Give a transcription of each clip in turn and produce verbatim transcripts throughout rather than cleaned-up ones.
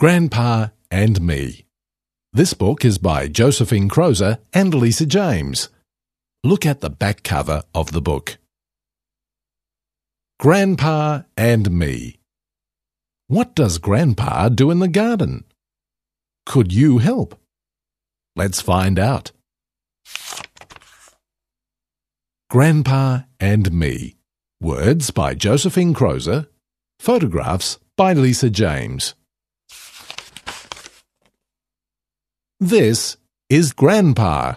Grandpa and Me. This book is by Josephine Crozer and Lisa James. Look at the back cover of the book. Grandpa and Me. What does Grandpa do in the garden? Could you help? Let's find out. Grandpa and Me. Words by Josephine Crozer. Photographs by Lisa James. This is Grandpa.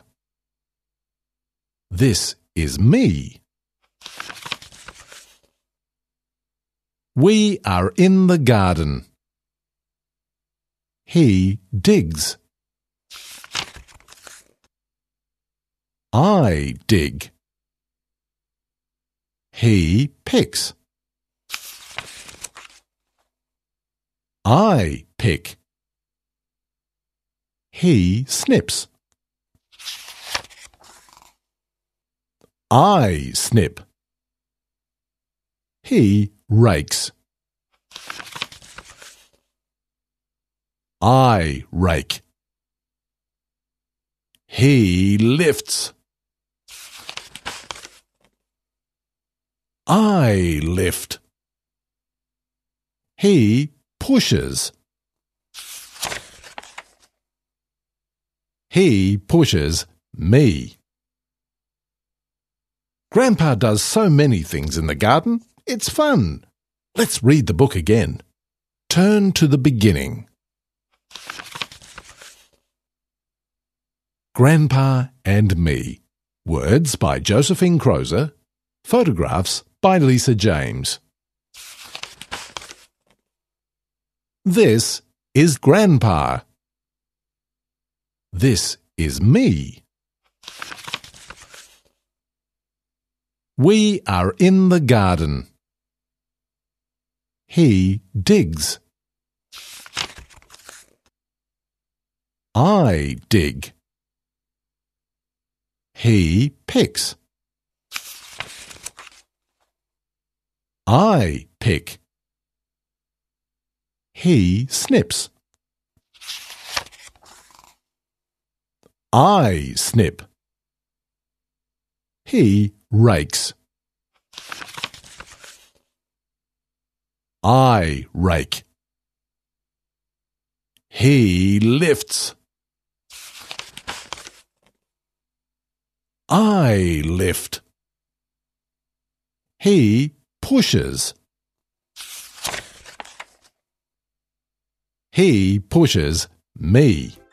This is me. We are in the garden. He digs. I dig. He picks. I pick. He snips. I snip. He rakes. I rake. He lifts. I lift. He pushes. He pushes me. Grandpa does so many things in the garden. It's fun. Let's read the book again. Turn to the beginning. Grandpa and Me. Words by Josephine Crozer. Photographs by Lisa James. This is Grandpa. This is me. We are in the garden. He digs. I dig. He picks. I pick. He snips. I snip. He rakes. I rake. He lifts. I lift. He pushes. He pushes me.